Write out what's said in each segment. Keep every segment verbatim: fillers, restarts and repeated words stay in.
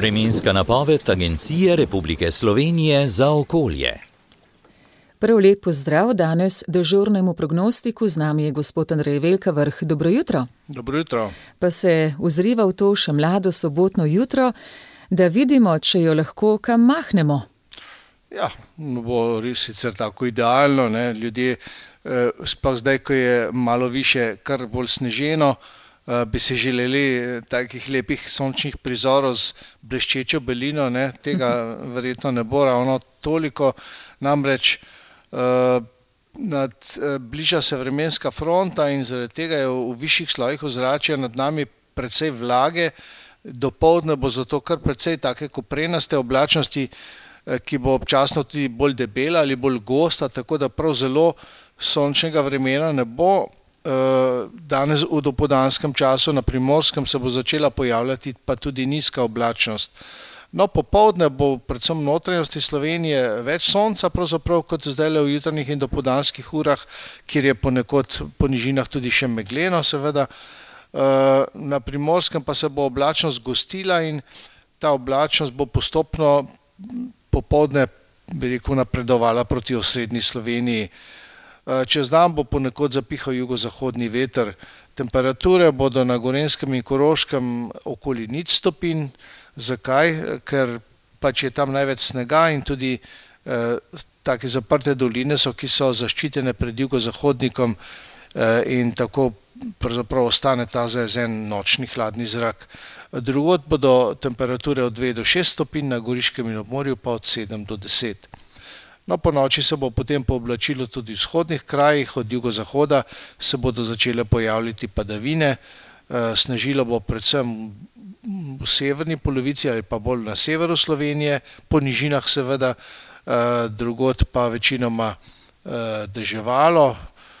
Vremenska napoved Agencije Republike Slovenije za okolje. Prav lep pozdrav danes dežurnemu prognostiku. Z nami je gospod Andrej Velkavrh. Dobro jutro. Dobro jutro. Pa se ozriva v to še mlado sobotno jutro, da vidimo, če jo lahko kam mahnemo. Ja, bo res sicer tako idealno, ne? Ljudje, eh, sploh zdaj, ko je malo više, kar bolj sneženo, eh, bi si želeli takih lepih sončnih prizorov z bleščečo belino, ne? Tega verjetno ne bo ravno toliko, namreč Uh, nad, uh, bliža se vremenska fronta in zaradi tega je v, v višjih slojih ozračja nad nami precej vlage. Dopoldne bo zato kar precej take koprenaste oblačnosti, uh, ki bo občasno tudi bolj debela ali bolj gosta, tako da prav zelo sončnega vremena ne bo. Uh, danes v dopoldanskem času na Primorskem se bo začela pojavljati pa tudi nizka oblačnost. No, popoldne bo predvsem v notranjosti Slovenije več sonca, pravzaprav kot zdaj v jutranjih in dopoldanskih urah, kjer je ponekod po nižinah tudi še megleno, seveda. Na Primorskem pa se bo oblačnost gostila in ta oblačnost bo postopno popoldne, bi rekel, napredovala proti osrednji Sloveniji. Čez dan bo ponekod zapihal jugozahodni veter. Temperature bodo na Gorenjskem in Koroškem okoli nič stopinj. Zakaj? Ker pač je tam največ snega in tudi eh, take zaprte doline so, ki so zaščitene pred jugozahodnikom eh, in tako pravzaprav ostane ta zajezen nočni hladni zrak. Drugod bodo temperature od dve do šest stopinj, na Goriškem in obmorju pa od sedem do deset. No, po noči se bo potem pooblačilo tudi v vzhodnih krajih, od jugozahoda se bodo začele pojavljati padavine, eh, snežilo bo predvsem v severni polovici ali pa bolj na severu Slovenije, po nižinah seveda, drugod pa večinoma deževalo,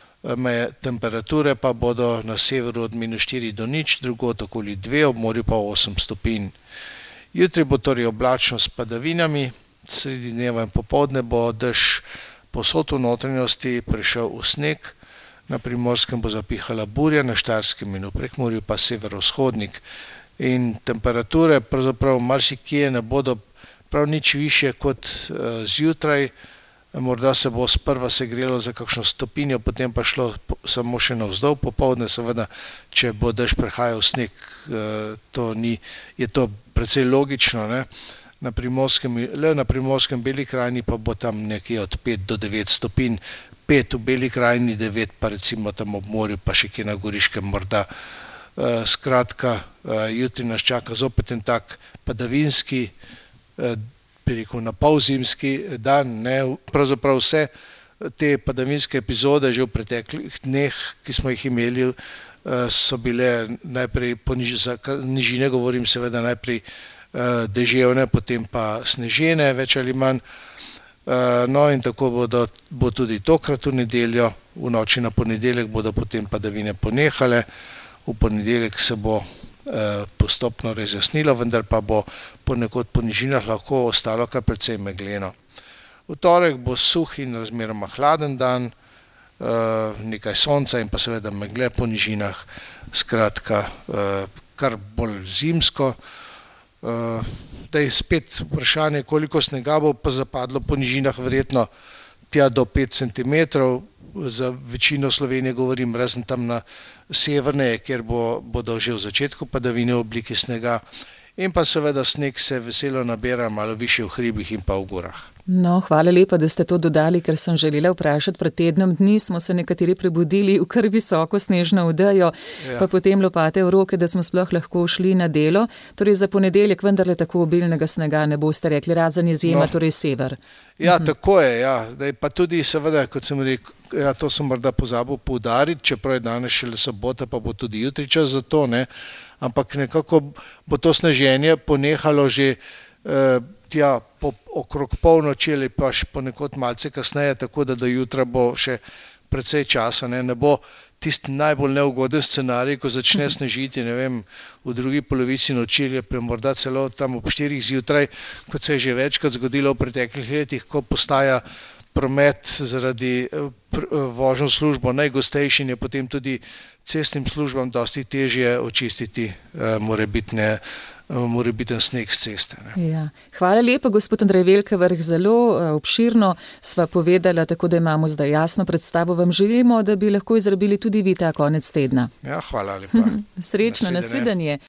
temperature pa bodo na severu od minus štiri do nič, drugod okoli dve, ob morju pa osem stopinj. Jutri bo torej oblačno s padavinami, sredi dneva in popoldne bo dež povsod v notranjosti prešel v sneg, na Primorskem bo zapihala burja, na Štajerskem in v Prekmurju pa severovzhodnik. In temperature pravzaprav marsikje ne bodo prav nič višje kot uh, zjutraj, morda se bo sprva segrelo za kakšno stopinjo, potem pa šlo po, samo še navzdol popoldne, seveda, če bo dež prehajal sneg, uh, to ni, je to precej logično, ne? Na Primorskem, le na Primorskem Beli krajini pa bo tam nekje od pet do devet stopinj, pet v Beli krajini, devet pa recimo tam ob morju, pa še kje na Goriškem morda. Uh, skratka, uh, jutri nas čaka zopet en tak padavinski, uh, bi rekel, napolzimski dan, ne? Pravzaprav vse te padavinske epizode že v preteklih dneh, ki smo jih imeli, uh, so bile najprej po niž, za nižine govorim seveda najprej uh, deževne, potem pa snežene, več ali manj. Uh, no in tako bodo, bo tudi tokrat v nedeljo, v noči na ponedeljek bodo potem padavine ponehale. V ponedeljek se bo eh, postopno razjasnilo, vendar pa bo ponekod po nižinah lahko ostalo kar precej megleno. V torek bo suh in razmeroma hladen dan, eh, nekaj sonca in pa seveda megle po nižinah, skratka eh, kar bolj zimsko. Eh, da je spet vprašanje, koliko snega bo pa zapadlo po nižinah, verjetno tja do pet centimetrov, za večino Slovenije govorim, razen tam na severneje, kjer bo, bodo že v začetku padavine v obliki snega. In pa seveda sneg se veselo nabira malo više v hribih in pa v gorah. No, hvala lepa, da ste to dodali, ker sem želela vprašati. Pred tednom dni smo se nekateri prebudili v kar visoko snežno odejo, ja. Pa potem lopate v roke, da smo sploh lahko šli na delo. Torej za ponedeljek vendarle tako obilnega snega ne boste rekli, razen izjema, no. Torej sever. Ja, mhm. Tako je, ja. Daj, pa tudi seveda, kot sem rekel, ja, to sem morda pozabil poudariti, čeprav je danes šele sobota, pa bo tudi jutri čas za to, ne. Ampak nekako bo to sneženje ponehalo že eh, tja po, okrog polnoči ali pa še ponekod malce kasneje, tako da do jutra bo še precej časa. Ne, ne bo tisti najbolj neugoden scenarij, ko začne snežiti, ne vem, v drugi polovici noči ali pa morda celo tam ob štirih zjutraj, kot se je že večkrat zgodilo v preteklih letih, ko postaja promet zaradi vožnje v službo najgostejši in je potem tudi cestnim službam dosti težje očistiti morebitne morebiten sneg s ceste. Ja. Hvala lepa, gospod Andrej Velkavrh, zelo obširno sva povedala, tako da imamo zdaj jasno predstavo. Vam želimo, da bi lahko izrabili tudi vi ta konec tedna. Ja, hvala lepa. Srečno, nasvidenje.